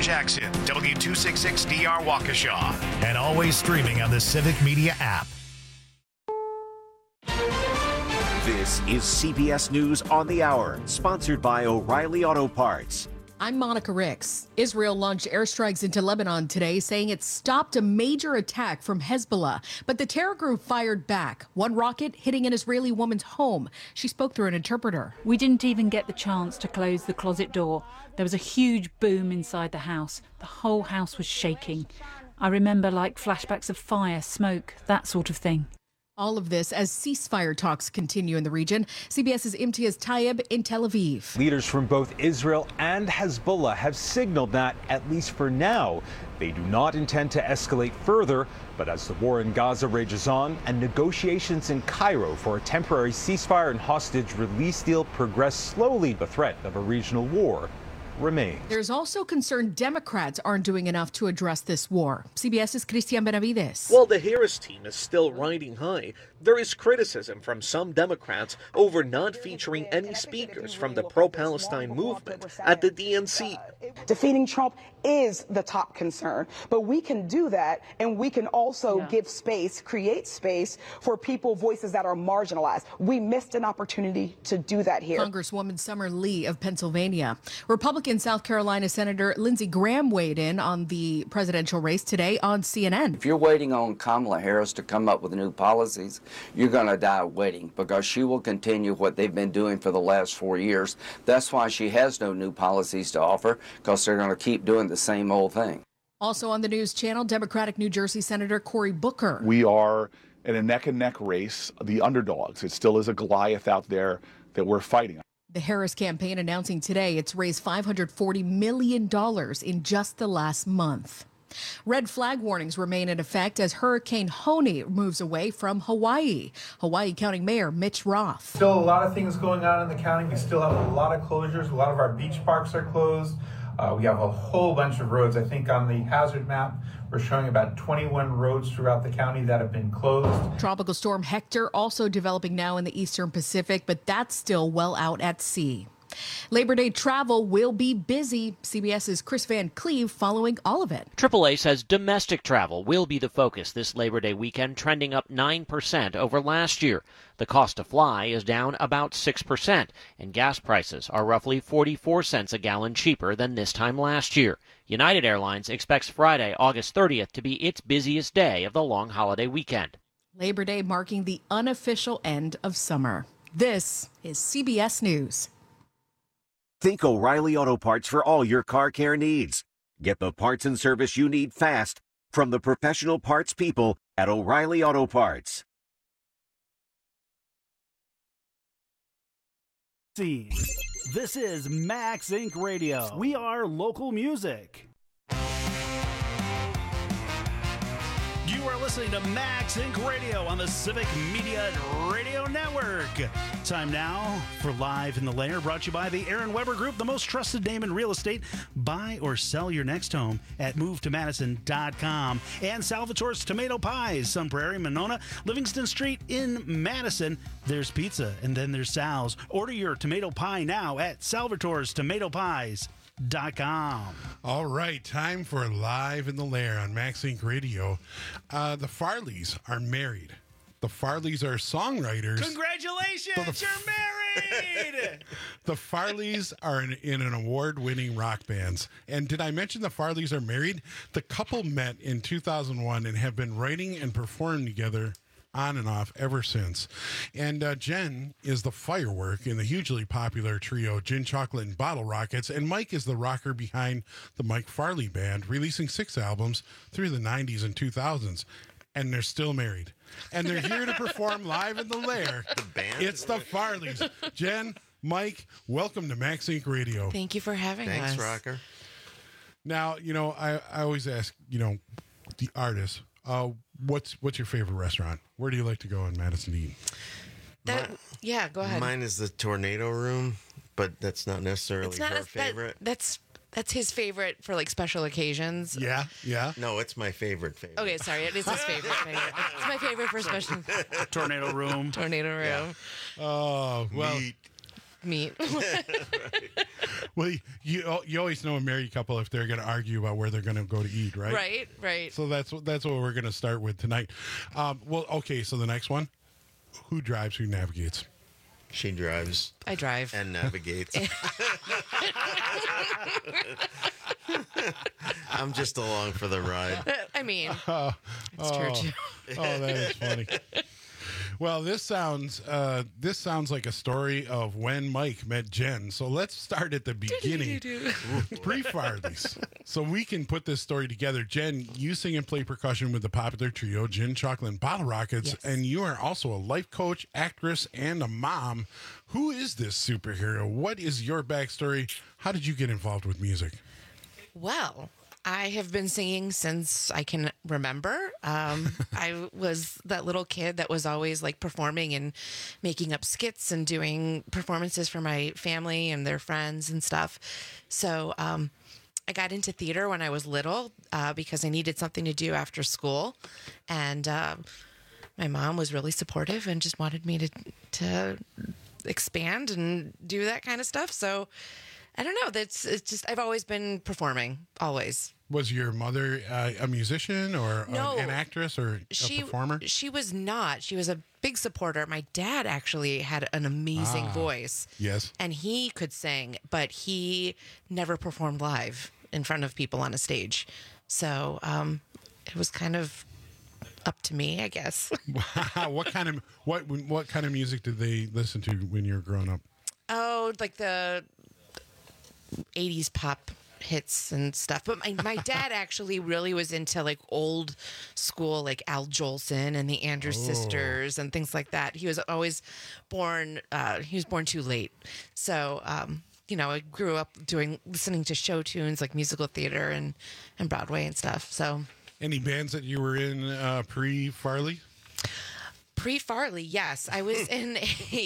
Jackson, W266DR Waukesha, and always streaming on the Civic Media app. This is CBS News on the Hour, sponsored by O'Reilly Auto Parts. I'm Monica Ricks. Israel launched airstrikes into Lebanon today, saying it stopped a major attack from Hezbollah. But the terror group fired back, one rocket hitting an Israeli woman's home. She spoke through an interpreter. We didn't even get the chance to close the closet door. There was a huge boom inside the house. The whole house was shaking. I remember like flashbacks of fire, smoke, that sort of thing. All of this as ceasefire talks continue in the region. CBS's Imtiaz Tayeb in Tel Aviv. Leaders from both Israel and Hezbollah have signaled that, at least for now, they do not intend to escalate further. But as the war in Gaza rages on and negotiations in Cairo for a temporary ceasefire and hostage release deal progress slowly, the threat of a regional war remains. There's also concern Democrats aren't doing enough to address this war. CBS's Christian Benavides. While the Harris team is still riding high, there is criticism from some Democrats over not featuring any speakers from the pro-Palestine movement at the DNC. Defeating Trump is the top concern, but we can do that, and we can also give space, create space for people, voices that are marginalized. We missed an opportunity to do that here. Congresswoman Summer Lee of Pennsylvania. Republican South Carolina Senator Lindsey Graham weighed in on the presidential race today on CNN. If you're waiting on Kamala Harris to come up with new policies, you're going to die waiting, because she will continue what they've been doing for the last 4 years. That's why she has no new policies to offer, because they're going to keep doing the same old thing. Also on the news channel, Democratic New Jersey Senator Cory Booker. We are in a neck-and-neck race, the underdogs. It still is a Goliath out there that we're fighting. The Harris campaign announcing today it's raised $540 million in just the last month. Red flag warnings remain in effect as Hurricane Honey moves away from Hawaii. Hawaii County Mayor Mitch Roth. Still a lot of things going on in the county. We still have a lot of closures. A lot of our beach parks are closed. We have a whole bunch of roads. I think on the hazard map, we're showing about 21 roads throughout the county that have been closed. Tropical storm Hector also developing now in the eastern Pacific, but that's still well out at sea. Labor Day travel will be busy. CBS's Chris Van Cleve following all of it. AAA says domestic travel will be the focus this Labor Day weekend, trending up 9% over last year. The cost to fly is down about 6%, and gas prices are roughly 44 cents a gallon cheaper than this time last year. United Airlines expects Friday, August 30th, to be its busiest day of the long holiday weekend. Labor Day marking the unofficial end of summer. This is CBS News. Think O'Reilly Auto Parts for all your car care needs. Get the parts and service you need fast from the professional parts people at O'Reilly Auto Parts. This is Max Inc. Radio. We are local music. You are listening to Max Inc. Radio on the Civic Media Radio Network. Time now for Live in the Lair, brought to you by the Aaron Weber Group, the most trusted name in real estate. Buy or sell your next home at movetomadison.com. And Salvatore's Tomato Pies, Sun Prairie, Monona, Livingston Street in Madison. There's pizza, and then there's Sal's. Order your tomato pie now at salvatorestomatopie.com. All right, time for Live in the Lair on Max Inc. Radio. The Farleys are married. The Farleys are songwriters. Congratulations, you're married! The Farleys are in an award-winning rock bands. And did I mention the Farleys are married? The couple met in 2001 and have been writing and performing together on and off ever since. And Jen is the firework in the hugely popular trio Gin Chocolate and Bottle Rockets, and Mike is the rocker behind the Mike Farley Band, releasing 6 albums through the 90s and 2000s. And they're still married. And they're here to perform Live in the Lair. The band? It's the Farleys. Jen, Mike, welcome to Max Inc. Radio. Thank you for having us. Thanks, rocker. Now, I always ask, the artists, what's your favorite restaurant? Where do you like to go in Madison to eat? Yeah, go ahead. Mine is the Tornado Room, but that's not necessarily her favorite. That's his favorite for like special occasions. Yeah. No, it's my favorite. Okay, sorry, it is his favorite. It's my favorite for special. Tornado Room. Tornado Room. Oh, well. meat. Well, you always know a married couple if they're going to argue about where they're going to go to eat, right? Right. So that's what we're going to start with tonight. Well, okay. So the next one, who drives, who navigates? She drives. I drive and navigates. I'm just along for the ride. I mean, it's true too. Oh, that is funny. Well, this sounds like a story of when Mike met Jen. So let's start at the beginning, pre-Farley's, so we can put this story together. Jen, you sing and play percussion with the popular trio Gin, Chocolate, and Bottle Rockets, Yes. and you are also a life coach, actress, and a mom. Who is this superhero? What is your backstory? How did you get involved with music? Well, I have been singing since I can remember. I was that little kid that was always like performing and making up skits and doing performances for my family and their friends and stuff. So I got into theater when I was little because I needed something to do after school. And my mom was really supportive and just wanted me to expand and do that kind of stuff. So I don't know. It's just I've always been performing, always. Was your mother a musician or No. an actress or a performer? She was not. She was a big supporter. My dad actually had an amazing voice. Yes. And he could sing, but he never performed live in front of people on a stage. So it was kind of up to me, I guess. What kind of music did they listen to when you were growing up? Oh, like the 80s pop hits and stuff. But my dad actually really was into like old school, like Al Jolson and the Andrews Sisters and things like that. He was always born too late. So, I grew up listening to show tunes like musical theater and Broadway and stuff. So, Any bands that you were in pre-Farley? Pre-Farley, yes. I was in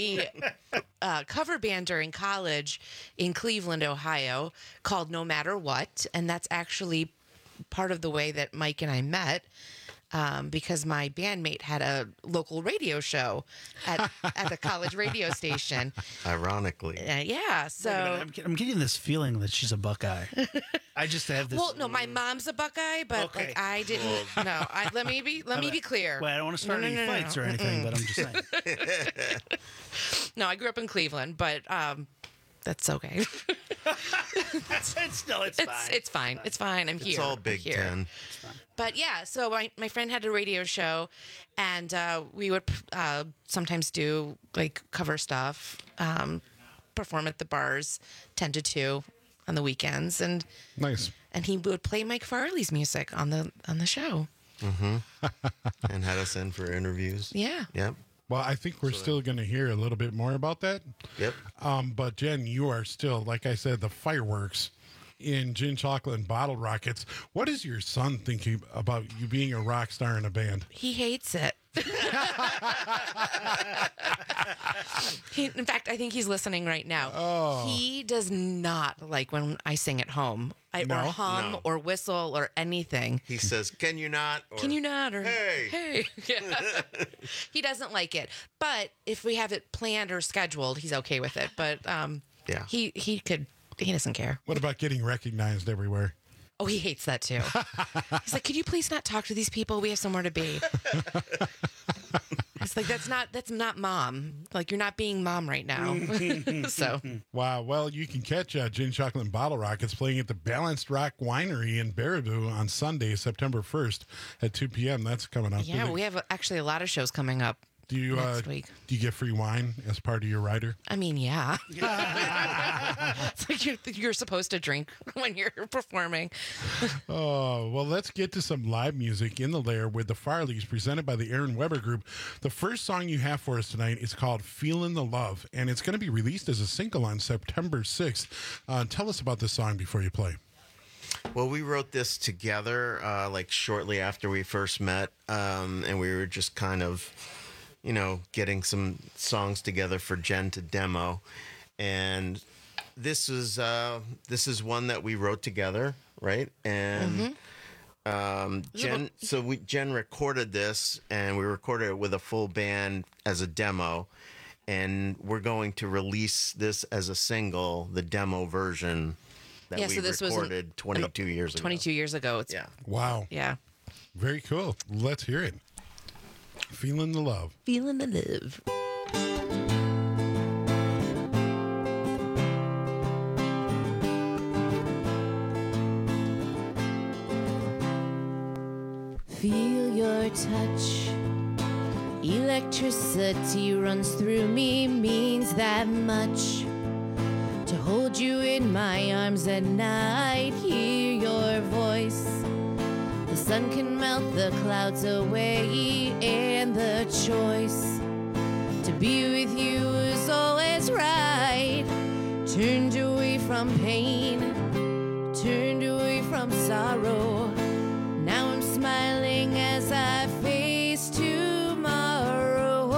a cover band during college in Cleveland, Ohio, called No Matter What. And that's actually part of the way that Mike and I met, because my bandmate had a local radio show at the college radio station. Ironically. Yeah, so... I'm getting this feeling that she's a Buckeye. I just have this... Well, no, my mom's a Buckeye, but Okay. like I didn't... No, let me be clear. Well, I don't want to start any fights or anything, but I'm just saying. No, I grew up in Cleveland, but that's okay. It's fine. It's fine. It's fine. I'm here. It's all I'm Big here. Ten. But yeah, so my friend had a radio show, and we would sometimes do like cover stuff, perform at the bars 10 to 2 on the weekends, and Nice. and he would play Mike Farley's music on the show. Mm-hmm. And had us in for interviews. Yeah. Yep. Well, I think we're still going to hear a little bit more about that. Yep. But Jen, you are still, like I said, the fireworks in Gin, Chocolate, and Bottle Rockets. What is your son thinking about you being a rock star in a band? He hates it. In fact, I think he's listening right now. Oh. He does not like when I sing at home, or hum, No. or whistle, or anything. He says, "Can you not?" Or, Can you not? Or Hey. Yeah. He doesn't like it. But if we have it planned or scheduled, he's okay with it. But Yeah. he doesn't care. What about getting recognized everywhere? Oh, he hates that too. He's like, could you please not talk to these people? We have somewhere to be. It's like, that's not mom. Like, you're not being mom right now. So, Wow. Well, you can catch Gin, Chocolate, and Bottle Rockets playing at the Balanced Rock Winery in Baraboo on Sunday, September 1st at 2 p.m. That's coming up. yeah, we have actually a lot of shows coming up. Do you next week. Do you get free wine as part of your rider? I mean, yeah. It's like you're supposed to drink when you're performing. Oh, well, let's get to some live music in the lair with the Farleys, presented by the Aaron Weber Group. The first song you have for us tonight is called Feelin' the Love, and it's going to be released as a single on September 6th. Tell us about this song before you play. Well, we wrote this together like shortly after we first met, and we were just kind of, getting some songs together for Jen to demo. And this is one that we wrote together, right? And Jen recorded this, and we recorded it with a full band as a demo. and we're going to release this as a single, the demo version that we recorded 22 years ago. 22 years ago. Yeah. Wow. Yeah. Very cool. Let's hear it. Feeling the love. Feeling the love. Feel your touch. Electricity runs through me, means that much. To hold you in my arms at night, hear your voice. The sun can melt the clouds away, and the choice to be with you is always right. Turned away from pain, turned away from sorrow. Now I'm smiling as I face tomorrow.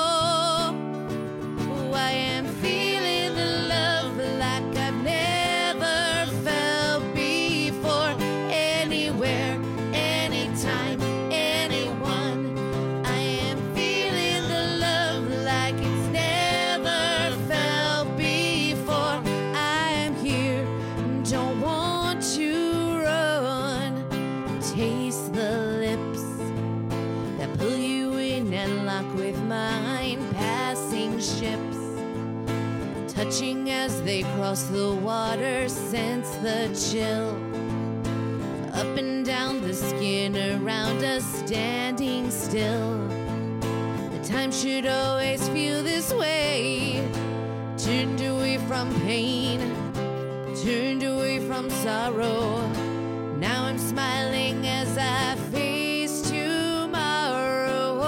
I am feeling the love like I've never felt before. Anywhere, anytime, anyone. I am feeling the love like it's never felt before. I am here, don't want to run. Taste the lips that pull you in and lock with mine. Passing ships, touching as they cross the water. Sense the chill up and down the skin around us. Standing still, the time should always feel this way. Turned away from pain, turned away from sorrow. Now I'm smiling as I face tomorrow.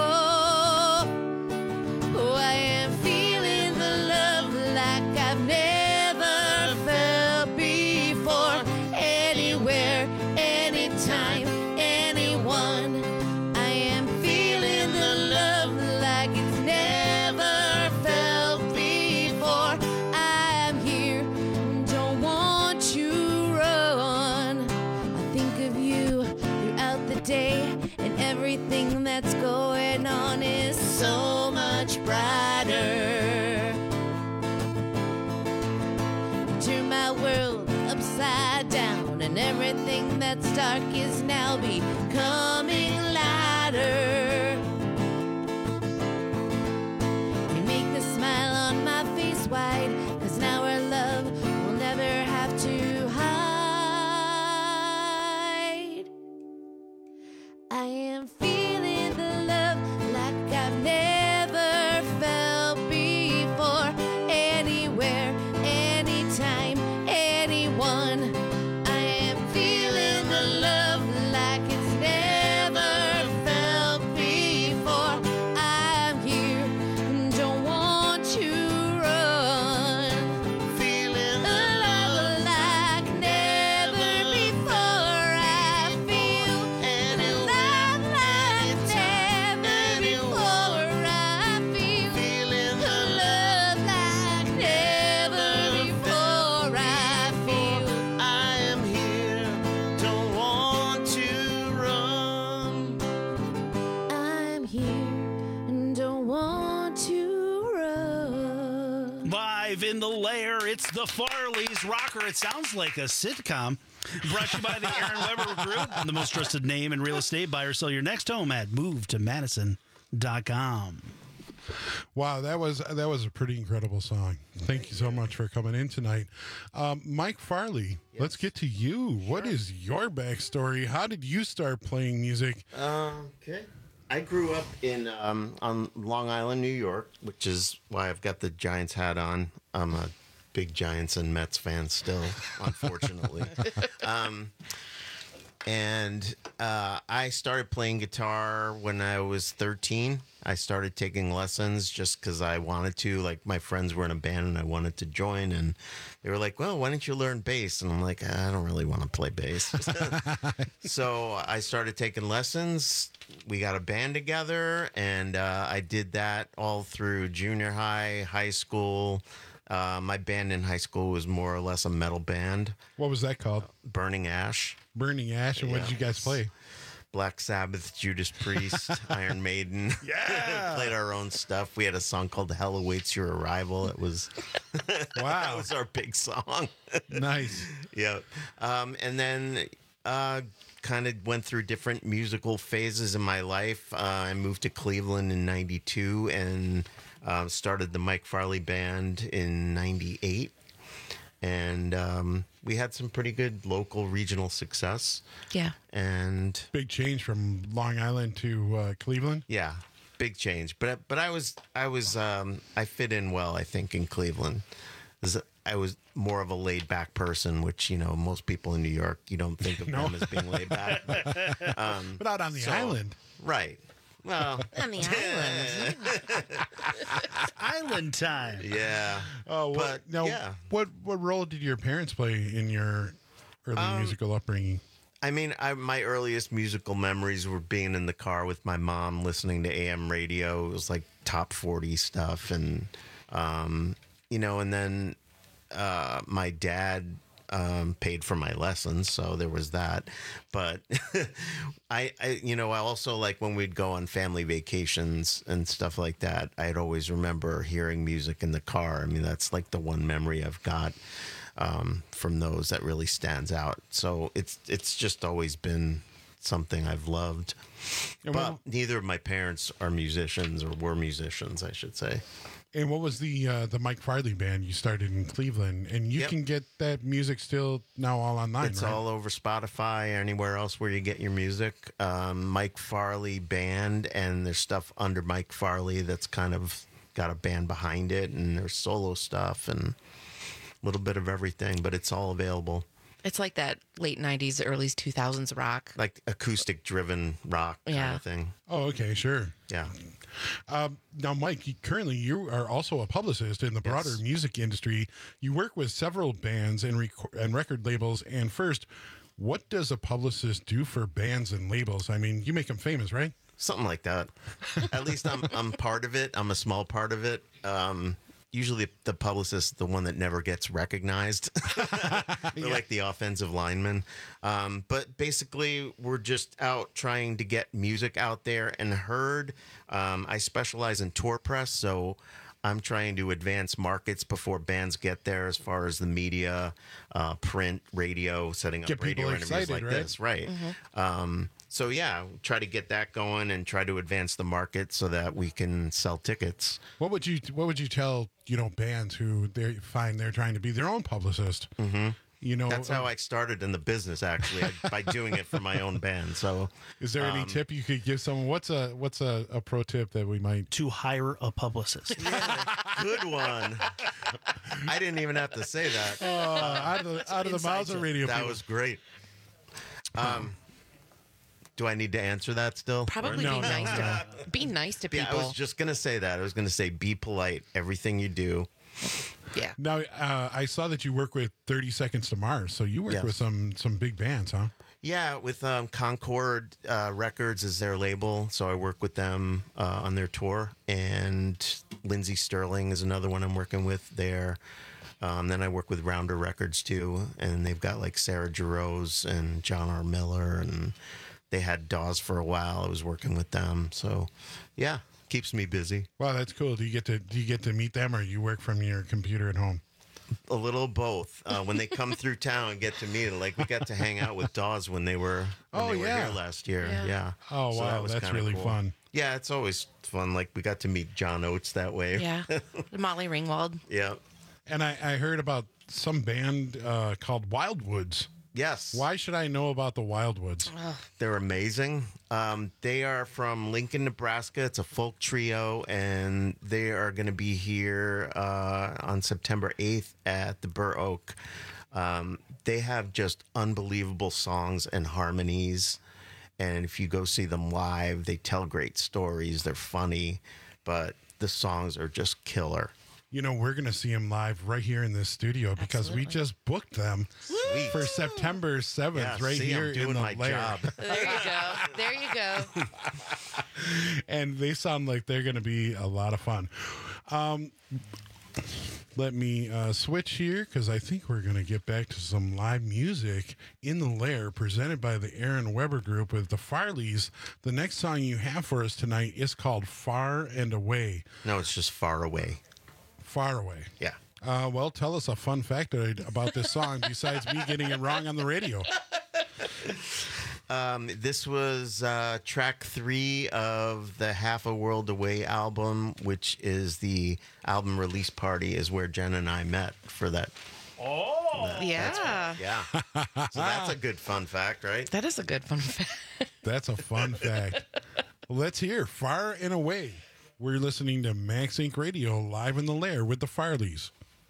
I am feeling the love like I've never felt before. Anywhere, anytime, anyone. I am feeling the love like it's never felt before. I am here, don't want to run. Think of you throughout the day, and everything that's going on is so much brighter. You turn my world upside down, and everything that's dark is now becoming lighter. You make the smile on my face wide, 'cause now our love will never have to hide. I am feeling the love like I've never felt before. Anywhere, anytime, anyone. I am feeling the love like it's never felt before. I'm here, don't want to run. Feeling the love like never before. I feel any love like never before. I feel feeling the love like never before. I feel I am here, don't want to run. I'm here and don't want to run. Live in the lair, it's the Farleys Rocker. It sounds like a sitcom. Brought to you by the Aaron Weber Group, the most trusted name in real estate. Buy or sell your next home at movetomadison.com. Wow, that was a pretty incredible song. Thank you so much for coming in tonight. Mike Farley, let's get to you. What is your backstory? How did you start playing music? Okay. I grew up in on Long Island, New York, which is why I've got the Giants hat on. I'm a big Giants and Mets fan still, unfortunately. And I started playing guitar when I was 13. I started taking lessons just because I wanted to. Like, my friends were in a band and I wanted to join. And they were like, well, why don't you learn bass? And I'm like, I don't really want to play bass. So I started taking lessons. We got a band together. And I did that all through junior high, high school. My band in high school was more or less a metal band. What was that called? Burning Ash. Burning Ash. And what did you guys play? Black Sabbath, Judas Priest, Iron Maiden. Yeah. Played our own stuff. We had a song called Hell Awaits Your Arrival. It was that was our big song. Nice. Yeah. And then kind of went through different musical phases in my life. I moved to Cleveland in 92 and started the Mike Farley Band in 98. And we had some pretty good local regional success. Yeah. And big change from Long Island to Cleveland. Yeah, big change. But I fit in well, I think, in Cleveland. I was more of a laid back person, which, you know, most people in New York, you don't think of them as being laid back. But out on the island. Right. Well, on the island. Island time. Yeah. Oh, but now, yeah. What role did your parents play in your early musical upbringing? I mean, my earliest musical memories were being in the car with my mom, listening to AM radio. It was like top 40 stuff, and you know, and then my dad paid for my lessons, so there was that. But I you know, I also, like, when we'd go on family vacations and stuff like that, I'd always remember hearing music in the car. I mean, that's like the one memory I've got from those that really stands out. So it's just always been something I've loved. But neither of my parents are musicians, or were musicians, I should say. And what was the Mike Farley Band you started in Cleveland? And you can get that music still now all online, It's right? all over Spotify or anywhere else where you get your music. Mike Farley Band, and there's stuff under Mike Farley that's kind of got a band behind it, and there's solo stuff and a little bit of everything, but it's all available. It's like that late 90s, early 2000s rock. Like acoustic-driven rock kind of thing. Oh, okay, sure. Yeah. Now, Mike, currently you are also a publicist in the broader music industry. You work with several bands and record labels. And first, what does a publicist do for bands and labels? I mean, you make them famous, right? Something like that. At least I'm part of it. I'm a small part of it. Usually the publicist, the one that never gets recognized. They're like the offensive lineman. But basically, we're just out trying to get music out there and heard. I specialize in tour press, so I'm trying to advance markets before bands get there, as far as the media, print, radio, setting up Get radio people interviews excited, like right? this. Right. So, yeah, try to get that going and try to advance the market so that we can sell tickets. What would you tell, you know, bands who they find they're trying to be their own publicist? Mm-hmm. You know, that's how I started in the business, actually, by doing it for my own band. So, is there any tip you could give someone? What's a pro tip that we might to hire a publicist? Good one. I didn't even have to say that. Out of the mouths of radio. That people. was great. Do I need to answer that still? Probably be nice to people. Yeah, I was just going to say that. I was going to say be polite. Everything you do. Yeah. Now, I saw that you work with 30 Seconds to Mars, so you work with some big bands, huh? Yeah, with Concord Records is their label, so I work with them on their tour. And Lindsey Sterling is another one I'm working with there. Then I work with Rounder Records, too, and they've got like Sarah Jarosz and John R. Miller, and they had Dawes for a while. I was working with them, so yeah, keeps me busy. Wow, that's cool. Do you get to meet them, or you work from your computer at home? A little both. When they come through town and get to meet it, like we got to hang out with Dawes when they were here last year. Yeah. Oh, So wow, that's really cool. fun. Yeah, it's always fun. Like we got to meet John Oates that way. Yeah. Molly Ringwald. Yeah. And I heard about some band called Wildwoods. Yes. Why should I know about the Wildwoods? They're amazing. They are from Lincoln, Nebraska. It's a folk trio, and they are going to be here on September 8th at the Burr Oak. They have just unbelievable songs and harmonies. And if you go see them live, they tell great stories. They're funny, but the songs are just killer. You know, we're going to see them live right here in this studio because we just booked them for September 7th here I'm doing in the my Lair. job. There you go. And they sound like they're going to be a lot of fun. Let me switch here because I think we're going to get back to some live music in the Lair presented by the Aaron Weber Group with the Farleys. The next song you have for us tonight is called Far and Away. No, it's just Far Away. Far Away. Yeah. Well, tell us a fun factoid about this song besides me getting it wrong on the radio. This was track 3 of the Half a World Away album, which is the album release party, is where Jen and I met for that. Oh, yeah. Yeah. So that's a good fun fact, right? That is a good fun fact. That's a fun fact. Well, let's hear Far and Away. We're listening to Max Inc. Radio live in the Lair with the Farleys.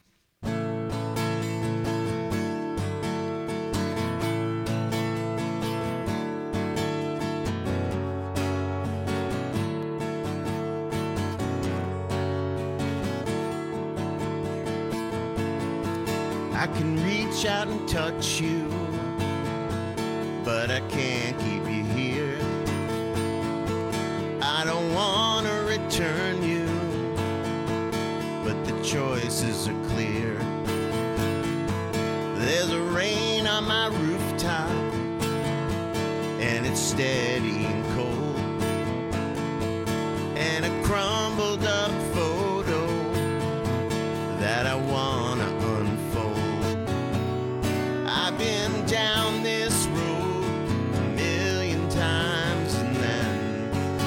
I can reach out and touch you, but I can't keep you here. I don't want to return you, but the choices are clear. There's a rain on my rooftop, and it's steady and cold, and a crumbled up photo that I want to unfold. I've been down this road a million times, and then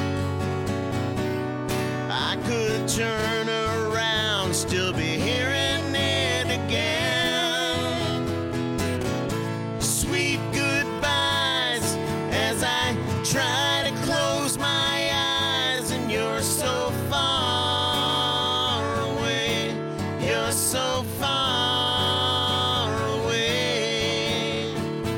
I could turn around, still be hearing it again. Sweet goodbyes as I try to close my eyes, and you're so far away. You're so far away.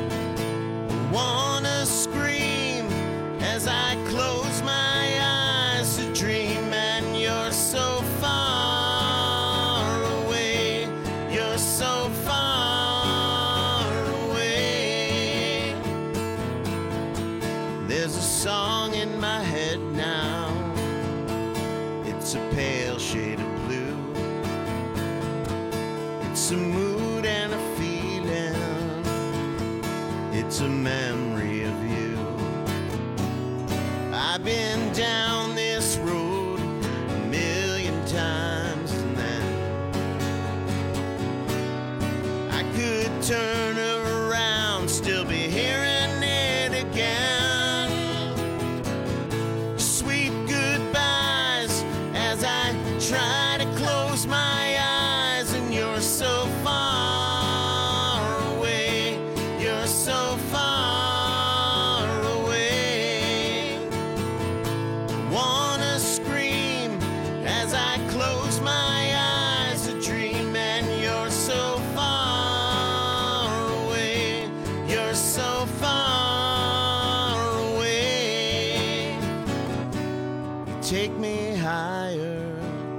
Wanna scream as I close my eyes to dream, and you're so far away. You're so far away. There's a song in my head now. It's a pale shade of blue. It's a mood and a feeling. It's a memory of you. I've been down this road a million times, and then I could turn around, still be hearing it again. Sweet goodbyes as I try to close my eyes, and you're so far away. You're so far away. Wanna scream as I close my eyes to dream, and you're so far away. You're so far away. You take me higher,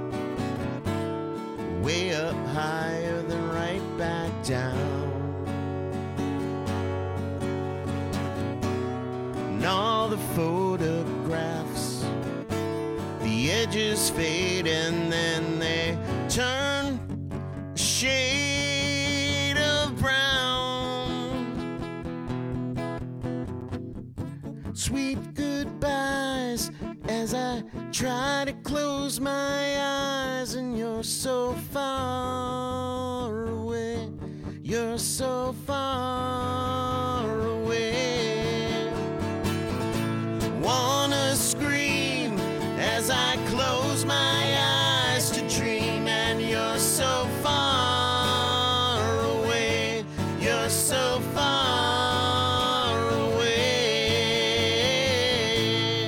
way up higher, then right back down. And all the photographs, the edges fade, and then they turn a shade of brown. Sweet goodbyes as I try to close my eyes, and you're so far away. You're so far away. Wanna scream as I close my eyes to dream, and you're so far away. You're so far away.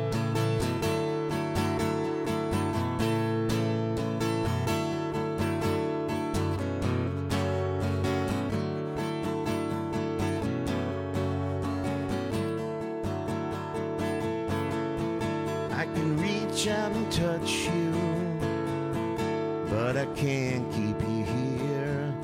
I can reach out and touch you, but I can't keep you here.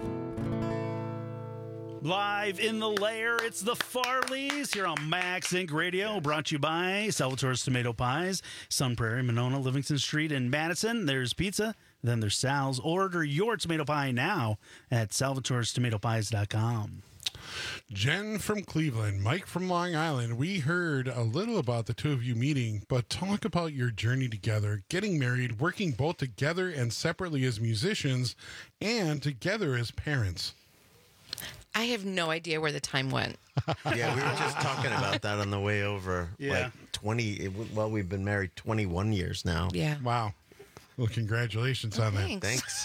Live in the Lair, it's the Farleys here on Max Inc. Radio, brought to you by Salvatore's Tomato Pies, Sun Prairie, Monona, Livingston Street, and Madison. There's pizza, Then there's Sal's. Order your tomato pie now at salvatorstomatopies.com. Jen from Cleveland, Mike from Long Island. We heard a little about the two of you meeting, but talk about your journey together, getting married, working both together and separately as musicians, and together as parents. I have no idea where the time went. Yeah, we were just talking about that on the way over. Yeah. We've been married 21 years now. Yeah. Wow. Well, congratulations on that. Thanks.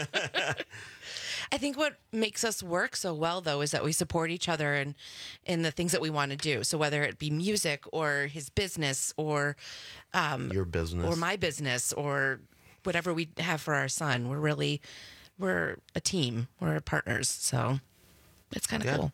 I think what makes us work so well, though, is that we support each other in the things that we want to do. So whether it be music or his business or your business or my business or whatever we have for our son, we're a team. We're partners. So it's kind of cool.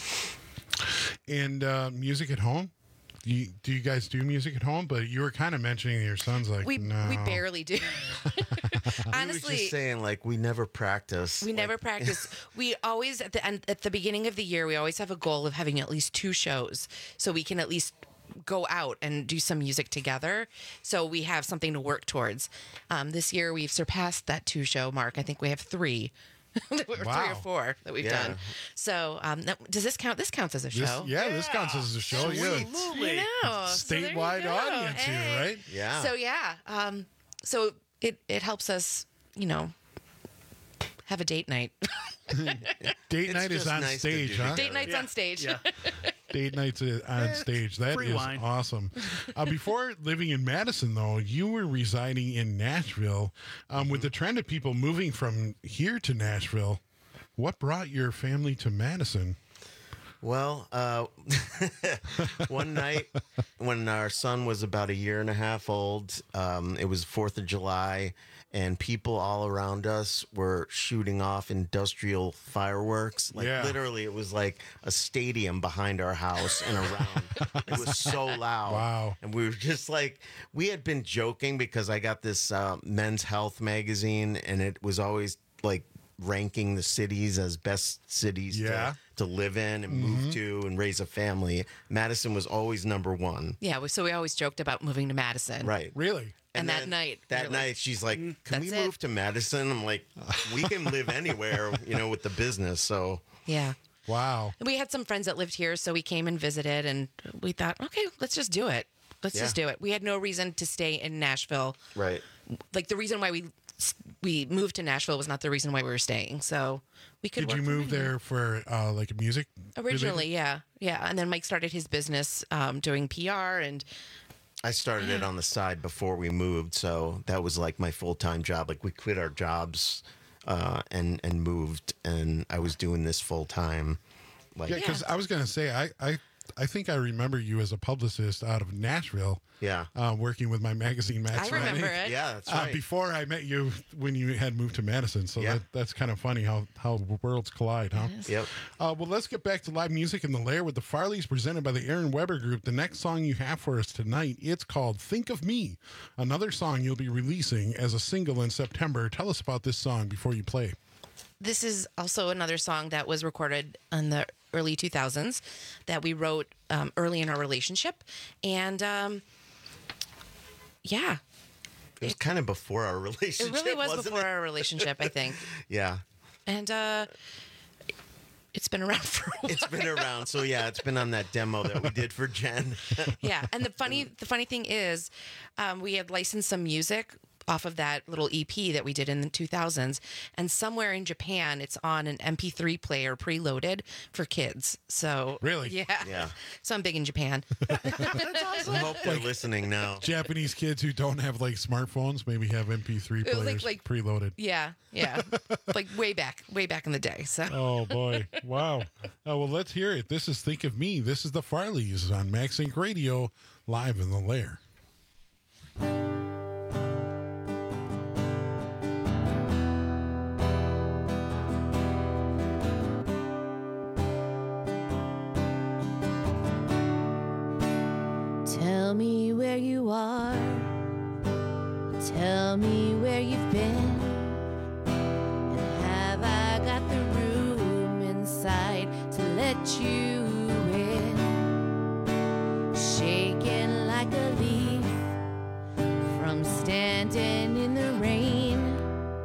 And music at home? Do you guys do music at home? But you were kind of mentioning your son's like, no. We barely do. Honestly, just saying, like, we never practice. We never practice. We always at the beginning of the year, we always have a goal of having at least 2 shows, so we can at least go out and do some music together. So we have something to work towards. This year, we've surpassed that 2-show mark. I think we have 3. Or 3 or 4 that we've done. So does this count? This counts as a show. This counts as a show. Absolutely. Yeah, statewide audience here, right? Yeah. So so it helps us, have a date night. Date night is on stage, huh? Date night's on stage. Yeah. Date nights on stage. That Free is wine. awesome. Before living in Madison, though, you were residing in Nashville. With the trend of people moving from here to Nashville, what brought your family to Madison? Well, one night when our son was about 1.5 years old, it was 4th of July, and people all around us were shooting off industrial fireworks. Literally, it was like a stadium behind our house and around. It was so loud. Wow. And we were just like, we had been joking because I got this Men's Health magazine, and it was always like ranking the cities as best cities to live in and move to and raise a family. Madison was always number 1. Yeah, so we always joked about moving to Madison. Right. Really? And that night, she's like, "Can we that's move to Madison?" I'm like, "We can live anywhere, with the business." So yeah. Wow. And we had some friends that lived here, so we came and visited, and we thought, okay, let's just do it. Let's just do it. We had no reason to stay in Nashville. Right. Like the reason why we moved to Nashville was not the reason why we were staying. So we could. Did you move there for like music? Originally, yeah. And then Mike started his business doing PR, and I started it on the side before we moved, so that was like my full-time job. Like we quit our jobs and moved, and I was doing this full-time. Because I was going to say, I think I remember you as a publicist out of Nashville. Yeah. Working with my magazine, Max. I remember it. Yeah, that's right. Before I met you when you had moved to Madison. So that's kind of funny how worlds collide, huh? Yep. Well, let's get back to live music in the Lair with the Farleys presented by the Aaron Weber Group. The next song you have for us tonight, it's called Think of Me, another song you'll be releasing as a single in September. Tell us about this song before you play. This is also another song that was recorded in the early 2000s that we wrote early in our relationship. And it was kind of before our relationship. It really was wasn't before it? our relationship, I think. Yeah. And it's been around for a while. It's been around. So it's been on that demo that we did for Jen. Yeah. And the funny thing is we had licensed some music off of that little EP that we did in the 2000s. And somewhere in Japan, it's on an MP3 player preloaded for kids. So really? Yeah. So I'm big in Japan. That's awesome. I hope they're listening now. Japanese kids who don't have like smartphones maybe have MP3 players preloaded. Yeah. Like way back in the day. So. Oh boy. Wow. Well, let's hear it. This is Think of Me. This is the Farleys on Max Inc. Radio, live in the Lair. Tell me where you are. Tell me where you've been. And have I got the room inside to let you in? Shaking like a leaf from standing in the rain.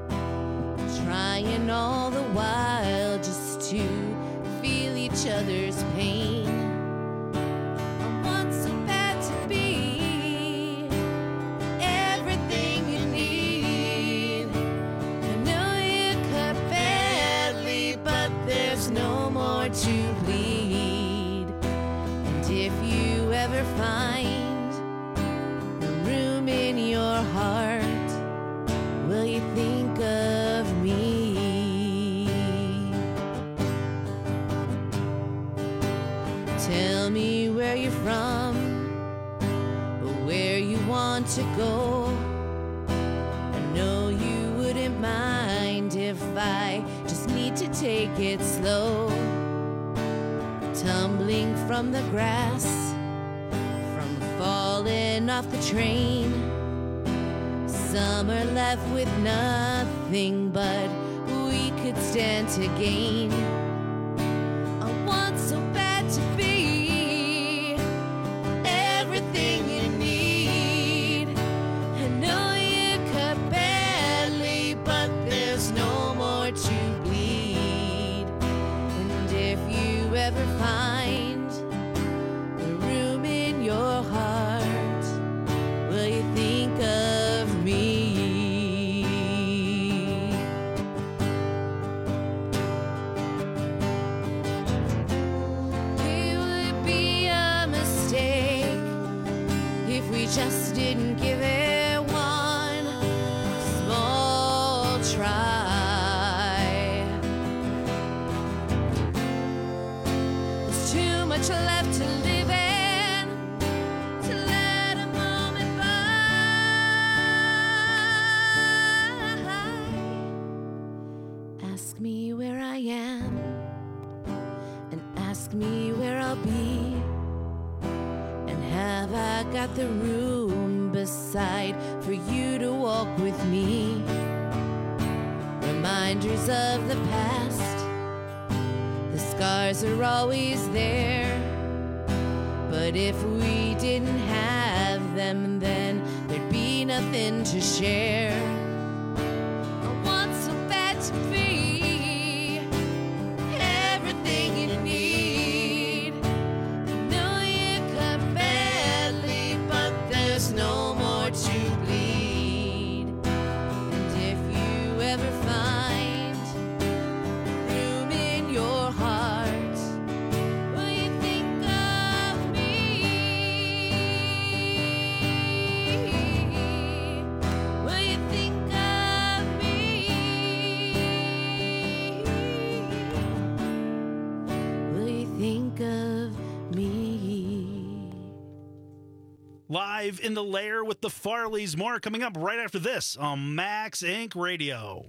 if you ever find the room in your heart, will you think of me? Tell me where you're from, or where you want to go. I know you wouldn't mind if I just need to take it slow. Tumbling from the grass, from falling off the train. Some are left with nothing, but we could stand to gain. I want so bad to be everything you need. I know you cut badly, but there's no more to bleed. And if you ever find the room in your heart, will you think of me? It would be a mistake if we just didn't give it one small try. There's too much left to live in, to let a moment by. Ask me where I am, and ask me where I'll be, and have I got the room beside for you to walk with me? Reminders of the past, the scars are always there, but if we didn't have them, then there'd be nothing to share. I want so bad to be everything you need. I know you cut badly, but there's no more to bleed. And if you ever find room in your heart, will you think of me? Will you think of me? Will you think of me? Live in the Lair with the Farleys. More coming up right after this on Max Inc. Radio.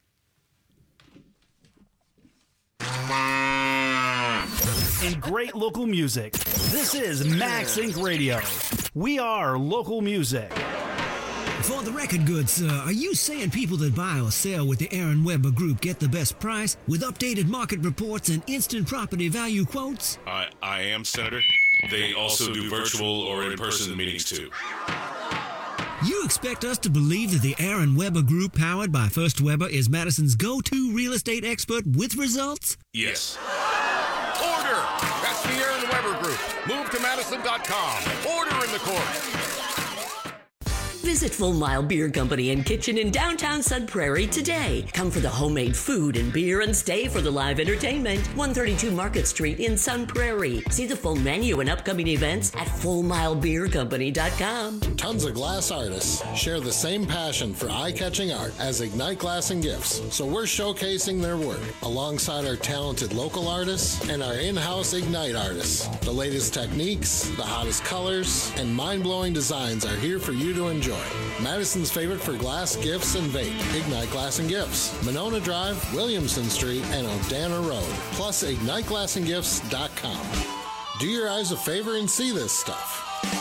And great local music. This is Max Inc. Radio. We are local music. For the record, good sir, are you saying people that buy or sell with the Aaron Weber Group get the best price with updated market reports and instant property value quotes? I am, Senator. They also do virtual or in-person meetings, too. You expect us to believe that the Aaron Weber Group, powered by First Weber, is Madison's go-to real estate expert with results? Yes. Order! That's the Aaron Weber Group. Move to Madison.com. Order in the court. Visit Full Mile Beer Company and Kitchen in downtown Sun Prairie today. Come for the homemade food and beer and stay for the live entertainment. 132 Market Street in Sun Prairie. See the full menu and upcoming events at FullMileBeerCompany.com. Tons of glass artists share the same passion for eye-catching art as Ignite Glass and Gifts, so we're showcasing their work alongside our talented local artists and our in-house Ignite artists. The latest techniques, the hottest colors, and mind-blowing designs are here for you to enjoy. Madison's favorite for glass, gifts, and vape. Ignite Glass and Gifts. Monona Drive, Williamson Street, and Odana Road. Plus, IgniteGlassandGifts.com. Do your eyes a favor and see this stuff.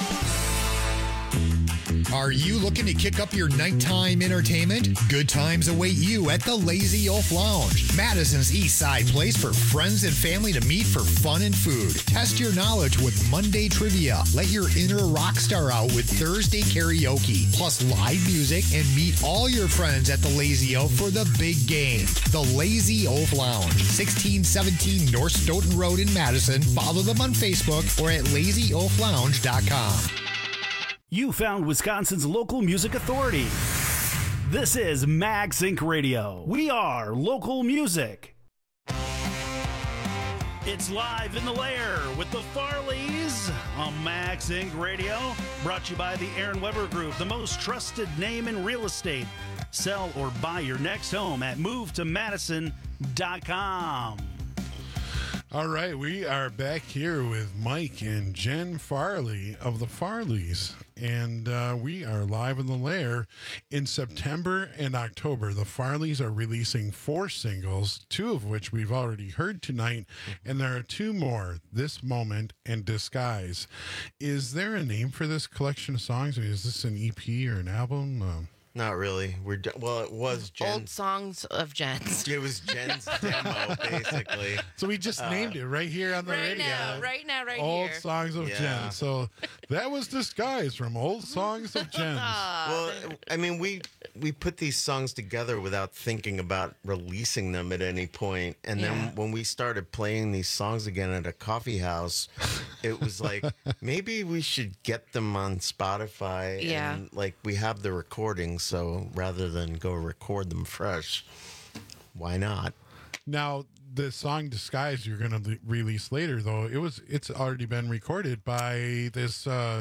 Are you looking to kick up your nighttime entertainment? Good times await you at the Lazy Oaf Lounge, Madison's East Side place for friends and family to meet for fun and food. Test your knowledge with Monday trivia. Let your inner rock star out with Thursday karaoke, plus live music, and meet all your friends at the Lazy Oaf for the big game. The Lazy Oaf Lounge, 1617 North Stoughton Road in Madison. Follow them on Facebook or at LazyOafLounge.com. You found Wisconsin's local music authority. This is Max Inc. Radio. We are local music. It's live in the Lair with the Farleys. on Max Inc. Radio. Brought to you by the Aaron Weber Group, the most trusted name in real estate. Sell or buy your next home at movetomadison.com. All right, we are back here with Mike and Jen Farley of the Farleys, and we are live in the lair. In September and October, the Farleys are releasing 4 singles, 2 of which we've already heard tonight, and there are 2 more, This Moment and Disguise. Is there a name for this collection of songs? I mean, is this an EP or an album? Not really. Well, it was Jen's. Old songs of Jen's. It was Jen's demo, basically. So we just named it right here on the radio. Right now, Old here. Songs of Jen. So that was Disguise from Old Songs of Jen. Well, I mean, we put these songs together without thinking about releasing them at any point. And then when we started playing these songs again at a coffee house, it was like, maybe we should get them on Spotify. Yeah. And, like, we have the recordings, so rather than go record them fresh, why not? Now, the song Disguise you're going to release later, though, it's already been recorded by this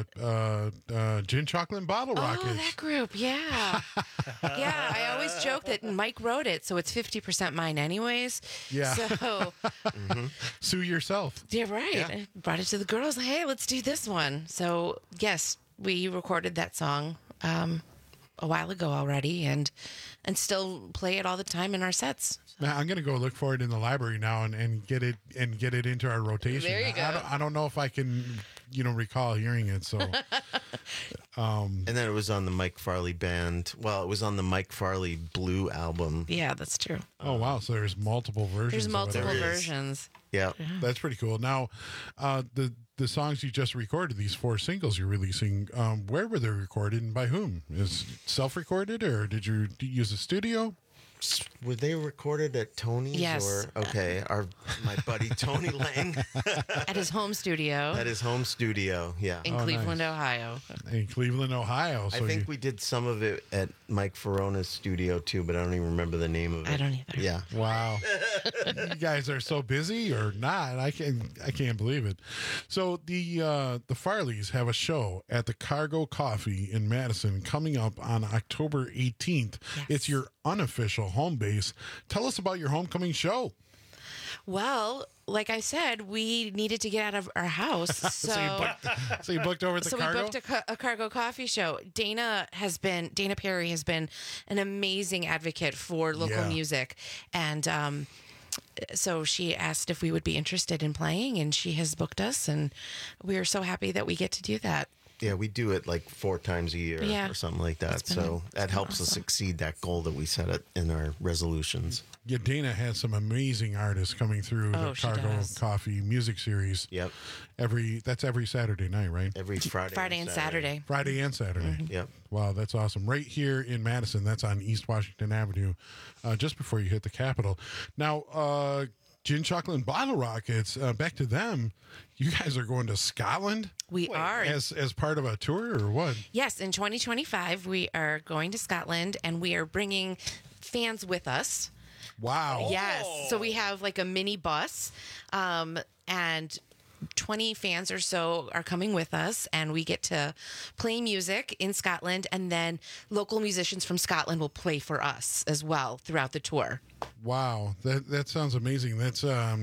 Gin Chocolate and Bottle Rockets. Oh, that group, yeah. Yeah, I always joke that Mike wrote it, so it's 50% mine anyways. Yeah. So, Sue yourself. yeah, right. Yeah. I brought it to the girls. Hey, let's do this one. So, yes, we recorded that song a while ago already and still play it all the time in our sets. Now, I'm going to go look for it in the library now and get it into our rotation. There you go. I don't know if I can, recall hearing it. So, And then it was on the Mike Farley band. Well, it was on the Mike Farley Blue album. Yeah, that's true. oh wow, so there's multiple versions. There's of it. multiple There is. versions. Yeah. That's pretty cool. Now, the songs you just recorded, these 4 singles you're releasing, where were they recorded and by whom? Is it self-recorded or did you use a studio? Were they recorded at Tony's? Yes. Or my buddy Tony Lang At his home studio at his home studio. Yeah. in Cleveland, Ohio. In Cleveland, Ohio. I So think we did some of it at Mike Ferona's studio too, but I don't even remember the name of it. I don't either. Yeah. Wow. You guys are so busy or not. I can't believe it. So the Farleys have a show at the Cargo Coffee in Madison coming up on October 18th. Yes. It's your unofficial home base. Tell us about your homecoming show. Well, like I said, we needed to get out of our house. So, So you booked over at the so Cargo? we booked a Cargo Coffee show. Dana Perry has been an amazing advocate for local Yeah. music. And so she asked if we would be interested in playing, and she has booked us. And we are so happy that we get to do that. Yeah, we do it like 4 times a year Yeah. or something like that. It's been So that helps us awesome. exceed that goal that we set in our resolutions. Yeah, Dana has some amazing artists coming through Oh, the she Cargo does. Coffee music series. Yep. That's every Saturday night, right? Every Friday and Saturday. Friday and Saturday. Yep. Wow, that's awesome. Right here in Madison, that's on East Washington Avenue, just before you hit the Capitol. Now, Gin Chocolate and Bottle Rockets, back to them. You guys are going to Scotland? We are. As part of a tour or what? Yes, in 2025, we are going to Scotland, and we are bringing fans with us. Wow. Yes. So we have like a mini bus, and 20 fans or so are coming with us, and we get to play music in Scotland, and then local musicians from Scotland will play for us as well throughout the tour. Wow. That sounds amazing. That's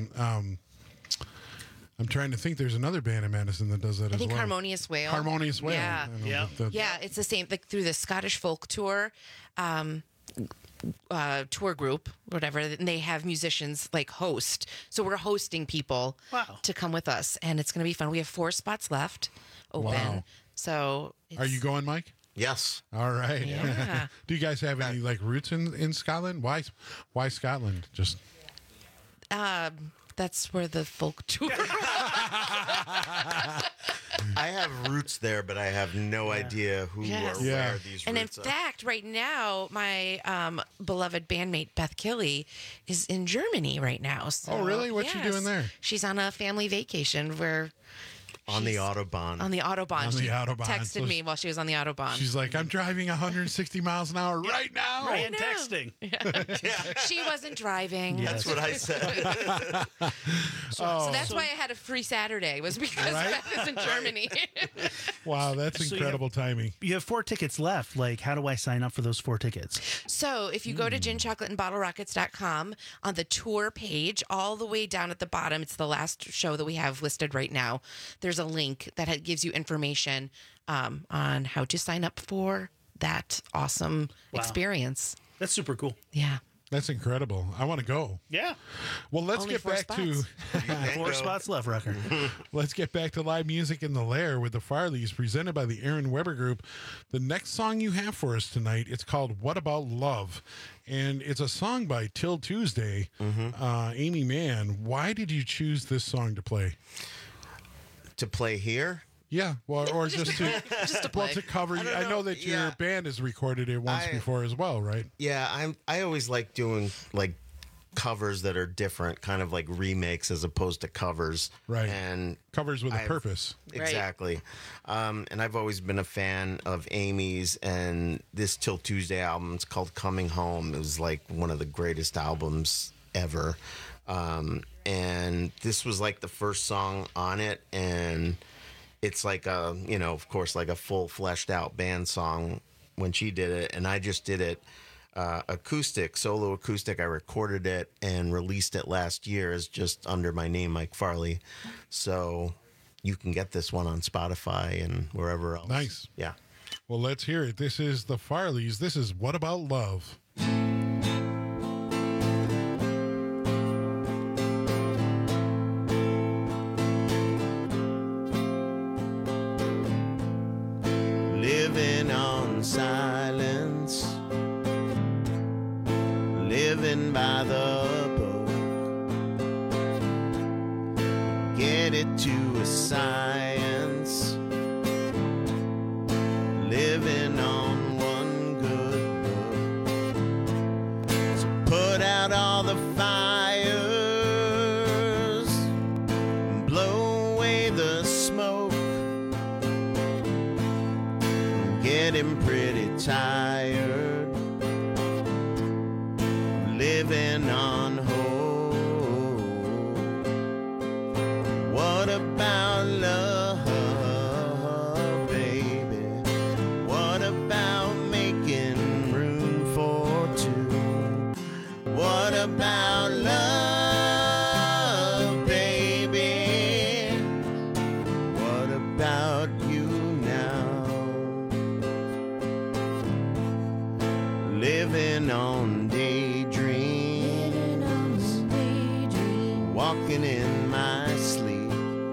I'm trying to think. There's another band in Madison that does that I as think well. Harmonious Whale. Harmonious Whale. Yeah. I know that- Yeah, it's the same, like through the Scottish folk tour. Tour group, whatever, and they have musicians like host. So we're hosting people to come with us, and it's going to be fun. We have 4 spots left open. Wow. So Are you going, Mike? Yes. All right. Yeah. Do you guys have any like roots in Scotland? Why Scotland? Just that's where the folk tour. I have roots there, but I have no idea who Yes. or where these And in roots are. fact, right now, my beloved bandmate Beth Killy is in Germany right now. So, Oh, really? What's she doing there? She's on a family vacation where On the Autobahn. On the Autobahn. On the She Autobahn. texted So me while she was on the Autobahn. She's like, I'm driving 160 miles an hour right now. Right and now. texting. She wasn't driving. That's what I said. So that's why I had a free Saturday, was because Right? Beth is in Germany. Wow, that's So incredible timing. You have 4 tickets left. Like, how do I sign up for those 4 tickets? So if you go to ginchocolateandbottlerockets.com on the tour page, all the way down at the bottom, it's the last show that we have listed right now. There's a link that gives you information on how to sign up for that awesome experience. That's super cool. Yeah. That's incredible. I want to go. Yeah. Well, let's Only get 4 back spots. to 4 spots left, Rucker. let's get back to live music in the Lair with the Farleys, presented by the Aaron Weber Group. The next song you have for us tonight, it's called "What About Love," and it's a song by Till Tuesday. Amy Mann, why did you choose this song to play? To play here? Yeah, well, or just to play. to cover. I know that your band has recorded it once before as well, right? Yeah, I always like doing like covers that are different, kind of like remakes as opposed to covers. Right. And covers with a purpose. Exactly. And I've always been a fan of Amy's, and this Till Tuesday album, it's called Coming Home. It was like one of the greatest albums ever. And this was like the first song on it, and it's like a, of course, like a full fleshed out band song when she did it. And I just did it acoustic, solo acoustic. I recorded it and released it last year as just under my name, Mike Farley. So you can get this one on Spotify and wherever else. Nice. Yeah. Well, let's hear it. This is the Farleys. This is "What About Love." Living on silence, living by the book, get it to a science, living on one good book. So put out all the fires, blow away the smoke. Getting pretty tired, living on hope. What about love, baby? What about making room for two? What about love, baby? What about you now? Living on daydreams, walking in my sleep.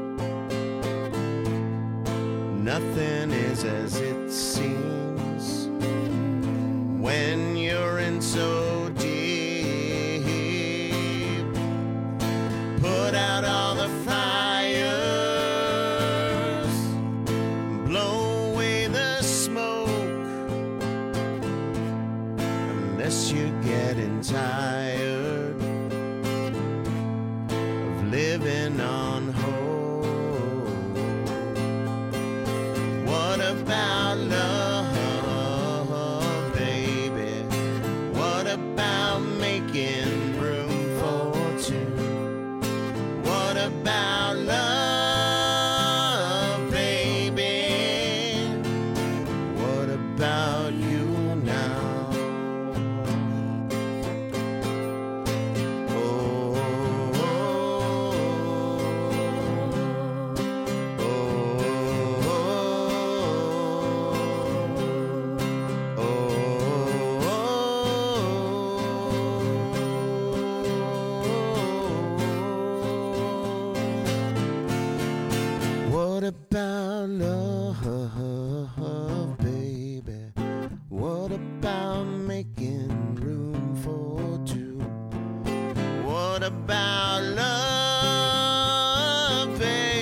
Nothing is as it seems when you're in so deep. Put out all the fires, blow away the smoke. Unless you're getting tired of living on hope. What about love, baby? What about making room for two? What about love, baby? What about you now? What about love, baby? What about making room for two? What about love,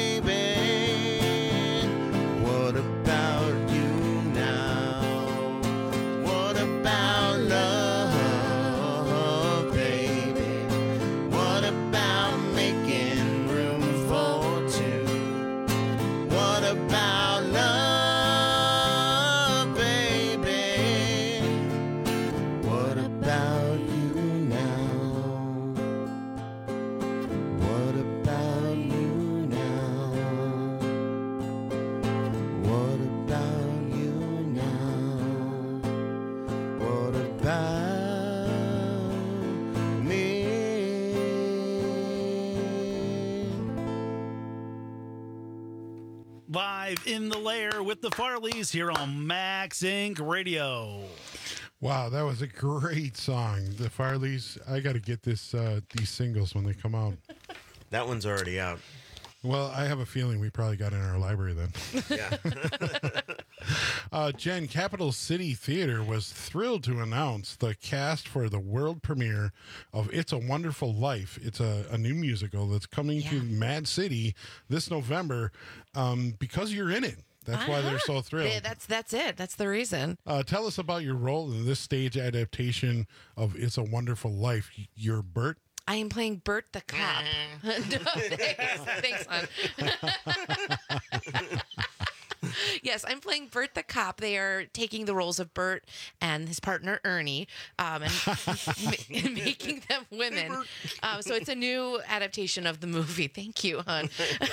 baby? What about you now? What about love, baby? What about making room for two? about love, baby? What about you now? What about you now? What about you now? What about me? Live in the lair with the Farleys here on Max Inc. Radio. Wow, that was a great song. The Farleys, I got to get these singles when they come out. That one's already out. Well, I have a feeling we probably got it in our library then. Yeah. Jen, Capital City Theater was thrilled to announce the cast for the world premiere of It's a Wonderful Life. It's a new musical that's coming to Mad City this November because you're in it. That's why they're so thrilled. Yeah, that's it. That's the reason. Tell us about your role in this stage adaptation of It's a Wonderful Life. You're Bert. I am playing Bert the cop. No, thanks, hon. Yes, I'm playing Bert the cop. They are taking the roles of Bert and his partner Ernie, and making them women. So it's a new adaptation of the movie. Thank you, hon.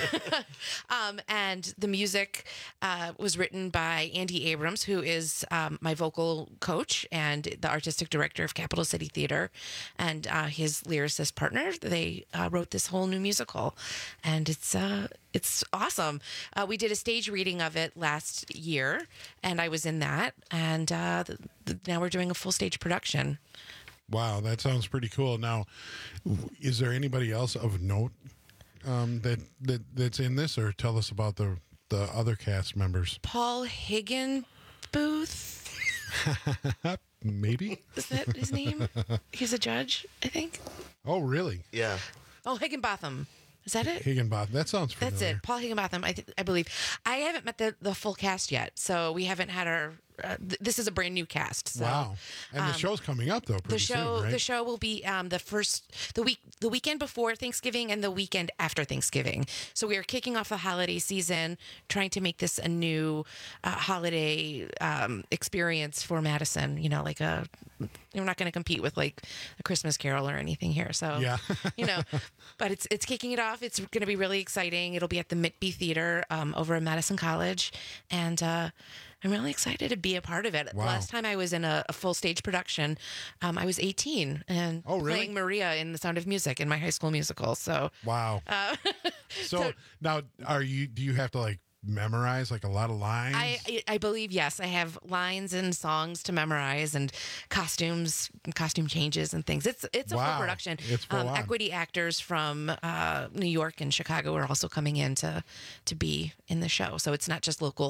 And the music was written by Andy Abrams, who is my vocal coach and the artistic director of Capital City Theater, and his lyricist partner. They wrote this whole new musical, and it's awesome. We did a stage reading of it last year, and I was in that. And now we're doing a full stage production. Wow, that sounds pretty cool. Now, is there anybody else of note that's in this, or tell us about the other cast members? Paul Higginbooth. Maybe. Is that his name? He's a judge, I think. Oh, really? Yeah. Oh, Higginbotham. Is that it? Higginbotham. That sounds familiar. That's it. Paul Higginbotham, I believe. I haven't met the full cast yet, so we haven't had our. This is a brand new cast. So, wow! And the show's coming up though. Pretty soon, right? The show will be the weekend before Thanksgiving and the weekend after Thanksgiving. So we are kicking off the holiday season, trying to make this a new holiday experience for Madison. You know, like we're not going to compete with like a Christmas Carol or anything here. So yeah, but it's kicking it off. It's going to be really exciting. It'll be at the Mitby Theater over at Madison College, and I'm really excited to be a part of it. Wow. Last time I was in a full stage production, I was 18 and playing Maria in The Sound of Music in my high school musical. So wow. So now, do you have to like memorize like a lot of lines? I believe yes. I have lines and songs to memorize and costume changes and things. It's a full production. It's full on. Equity actors from New York and Chicago are also coming in to be in the show. So it's not just local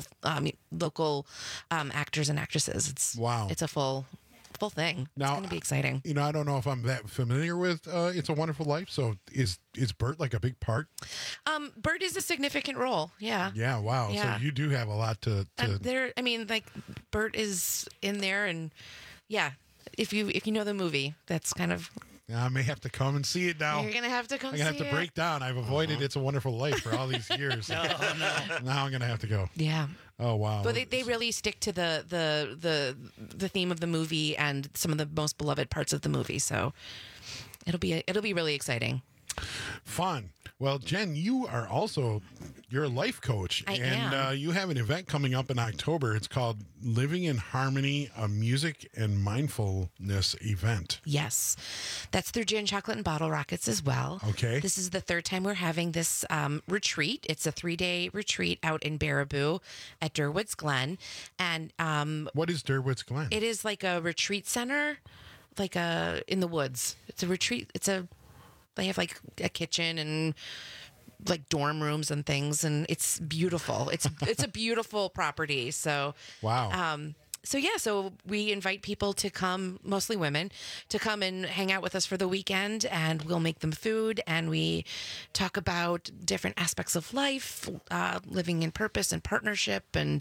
actors and actresses. It's a full thing. Now, it's going to be exciting. I don't know if I'm that familiar with It's a Wonderful Life. So is Bert like a big part? Bert is a significant role. Yeah. Yeah. Wow. Yeah. So you do have a lot to. Bert is in there, and yeah, if you know the movie, that's kind of. I may have to come and see it now. You're gonna have to come. I'm gonna have to break down. I've avoided It's a Wonderful Life for all these years. No. Now I'm gonna have to go. Yeah. Oh wow. But they really stick to the theme of the movie and some of the most beloved parts of the movie. So it'll be really exciting. Fun. Well, Jen, you're a life coach, I and am. You have an event coming up in October. It's called Living in Harmony, a music and mindfulness event. Yes, that's through Gin, Chocolate, and Bottle Rockets as well. Okay. This is the third time we're having this retreat. It's a 3-day retreat out in Baraboo at Durwoods Glen. And what is Durwoods Glen? It is like a retreat center, in the woods. It's a retreat. They have like a kitchen and like dorm rooms and things, and it's beautiful. It's a beautiful property. So wow. So we invite people to come, mostly women, to come and hang out with us for the weekend, and we'll make them food, and we talk about different aspects of life, living in purpose and partnership, and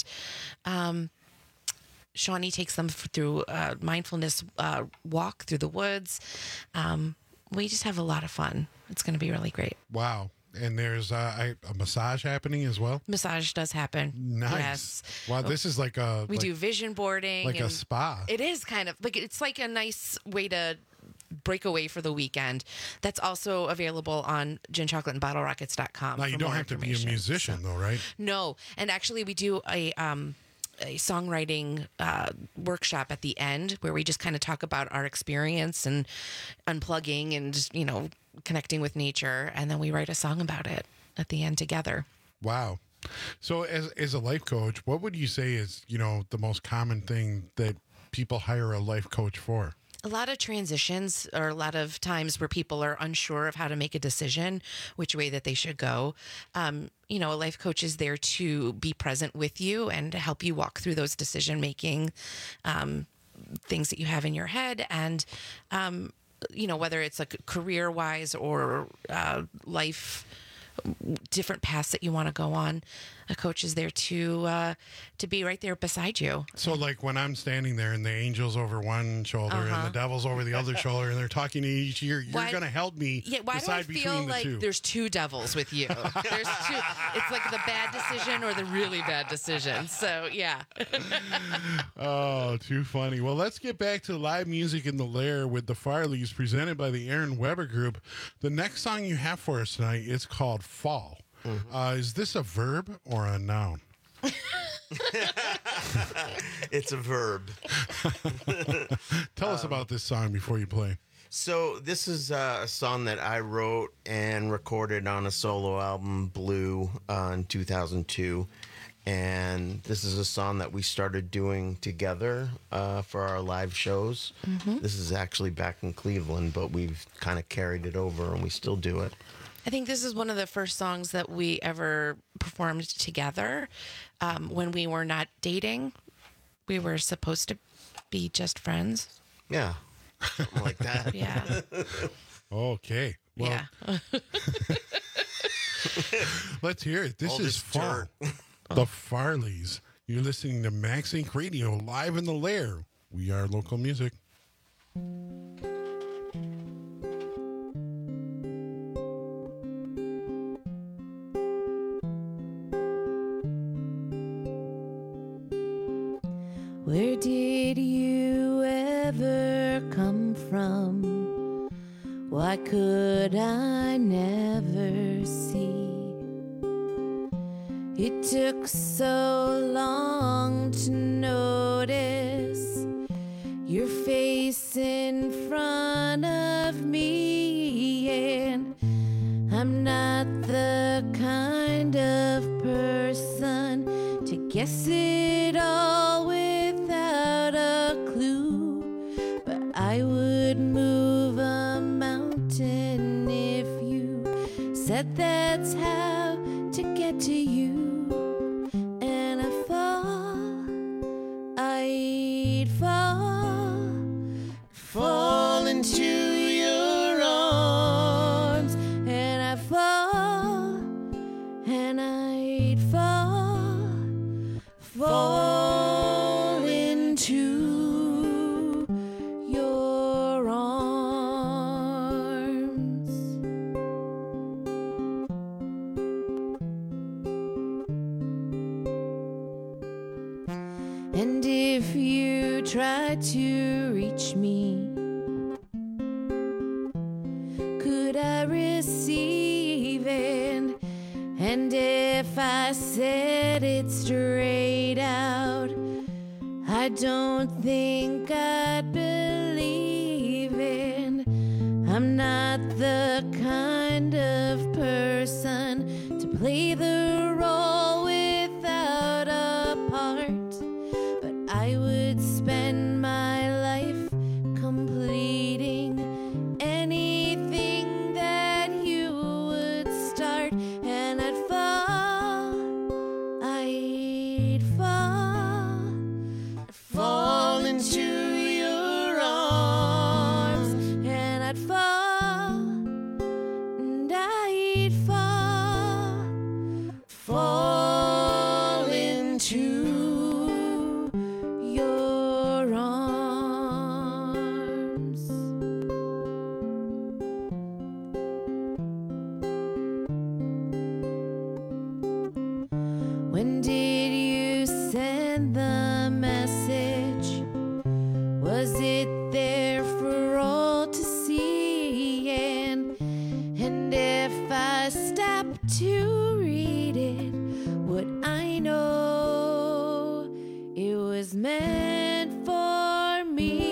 Shawnee takes them through a mindfulness walk through the woods. We just have a lot of fun. It's going to be really great. Wow. And there's a massage happening as well. Massage does happen. Nice. Yes. Wow, this is like a We do vision boarding. like a and spa. It is kind of like it's like a nice way to break away for the weekend. That's also available on ginchocolateandbottlerockets.com. Now you don't have to be a musician though, right? No, and actually we do a songwriting workshop at the end where we just kind of talk about our experience and unplugging and just, connecting with nature, and then we write a song about it at the end together. Wow. So as a life coach, what would you say is, the most common thing that people hire a life coach for? A lot of transitions, or a lot of times where people are unsure of how to make a decision, which way that they should go. A life coach is there to be present with you and to help you walk through those decision-making things that you have in your head. And, whether it's like career-wise or life, different paths that you want to go on, a coach is there to be right there beside you. So like when I'm standing there and the angel's over one shoulder and the devil's over the other shoulder and they're talking to each ear, you're going to help me why do I decide feel between like the two. there's two devils with you? There's two. It's like the bad decision or the really bad decision. So, yeah. Oh, too funny. Well, let's get back to live music in the Lair with the Farleys, presented by the Aaron Weber Group. The next song you have for us tonight is called Fall. Is this a verb or a noun? It's a verb. Tell us about this song before you play. So this is a song that I wrote and recorded on a solo album, Blue, in 2002. And this is a song that we started doing together for our live shows. This is actually back in Cleveland, but we've kind of carried it over and we still do it. I think this is one of the first songs that we ever performed together when we were not dating. We were supposed to be just friends. Yeah, something like that. Yeah. Okay. Well, yeah. Let's hear it. This All is this Fall. The Farleys. You're listening to Max Inc. Radio live in the Lair. We are local music. Where did you ever come from? Why could I never see? It took so long to notice your face in front of me, and I'm not the kind of person to guess it all without a clue. But I would move a mountain if you said that's how to get to you. And I'd fall into your arms, and I'd fall into your arms. And if you try to reach me, could I receive it? And if I said it straight out, I don't think I'd believe it. I'm not the kind of person to play the role without a part, but I would spend my life completing anything that you would start. And I'd fall into your arms, and I'd fall into your arms. send the message? Was it there for all to see? And if I stop to read it, would I know it was meant for me?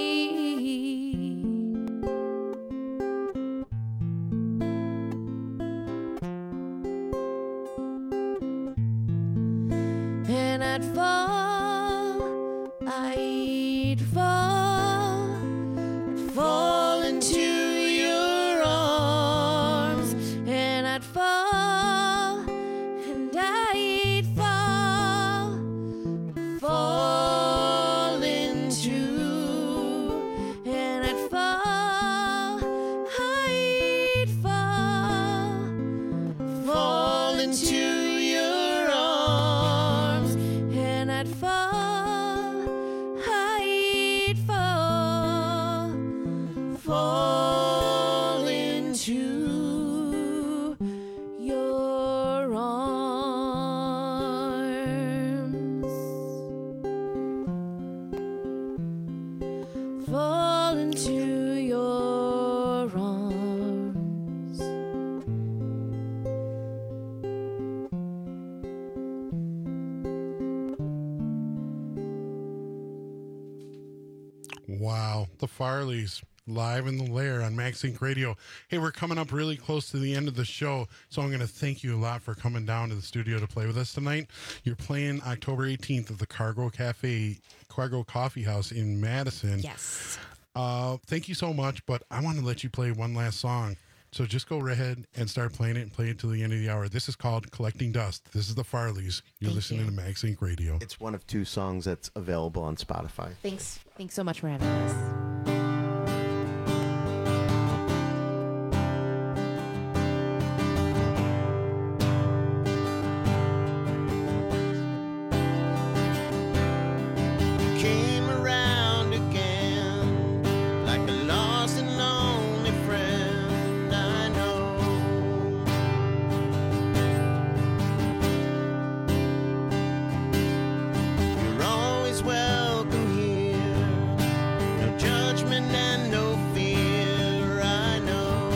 And I'd fall into your arms, and I'd fall, and I'd fall into, and I'd fall into your arms, and I'd fall into your arms, fall into your arms. Wow, the Farleys. Live in the Lair on Max Inc. Radio. Hey, we're coming up really close to the end of the show, so I'm going to thank you a lot for coming down to the studio to play with us tonight. You're playing October 18th at the Cargo Coffee House in Madison. Yes. Thank you so much, but I want to let you play one last song. So just go ahead and start playing it and play it till the end of the hour. This is called Collecting Dust. This is the Farleys. You're listening to Max Inc. Radio. It's one of 2 songs that's available on Spotify. Thanks so much for having us. Welcome here. No judgment and no fear. I know.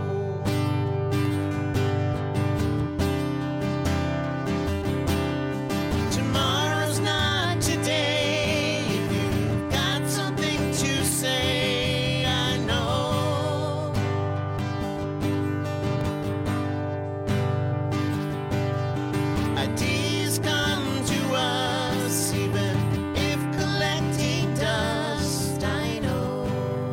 Tomorrow's not today. If you've got something to say, I know. Ideas come to us even collecting dust, I know.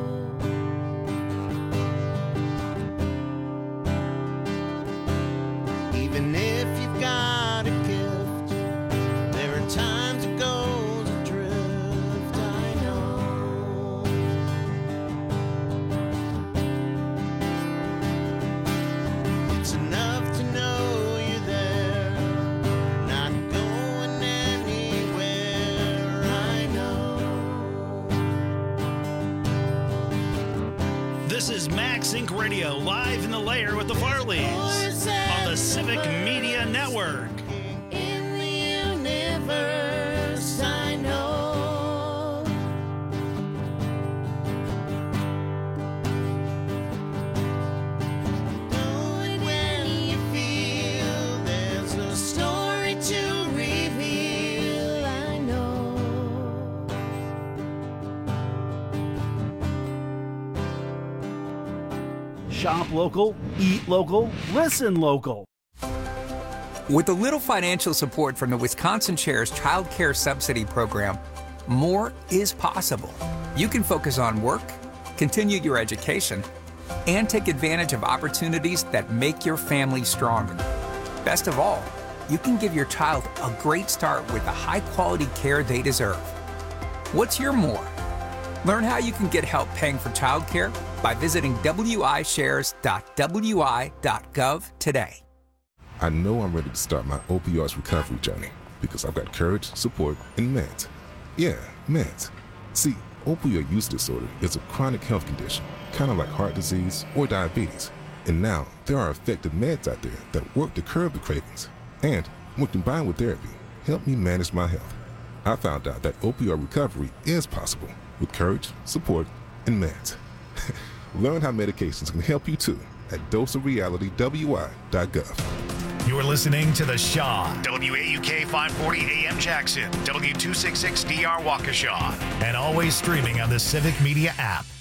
Even if you've got a gift, there are times it goes adrift, I know. It's enough to know you're there, not going anywhere, I know. This is Max Inc. Radio, live in the Lair with the Farleys on the Civic Media Network. In the universe, I know. Do it when you feel there's a story to reveal, I know. Shop local, eat local, listen local. With a little financial support from the Wisconsin Shares Child Care Subsidy Program, more is possible. You can focus on work, continue your education, and take advantage of opportunities that make your family stronger. Best of all, you can give your child a great start with the high-quality care they deserve. What's your more? Learn how you can get help paying for childcare by visiting wishares.wi.gov today. I know I'm ready to start my opioids recovery journey because I've got courage, support, and meds. Yeah, meds. See, opioid use disorder is a chronic health condition, kind of like heart disease or diabetes. And now there are effective meds out there that work to curb the cravings and, when combined with therapy, help me manage my health. I found out that opioid recovery is possible with courage, support, and meds. Learn how medications can help you too at doseofrealitywi.gov. You're listening to The Shaw, WAUK 540 AM Jackson, W266DR Waukesha, and always streaming on the Civic Media app.